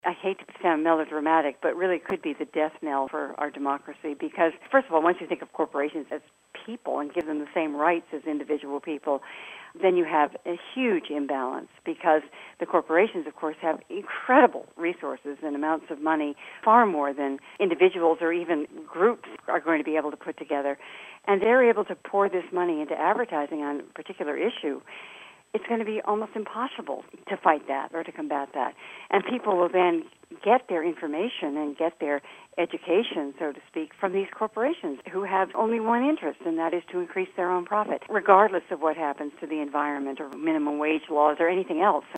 I hate to sound melodramatic, but really could be the death knell for our democracy because, first of all, once you think of corporations as people and give them the same rights as individual people, then you have a huge imbalance because the corporations, of course, have incredible resources and amounts of money, far more than individuals or even groups are going to be able to put together. And they're able to pour this money into advertising on a particular issue. It's going to be almost impossible to fight that or to combat that. And people will then get their information and get their education, so to speak, from these corporations who have only one interest, and that is to increase their own profit, regardless of what happens to the environment or minimum wage laws or anything else.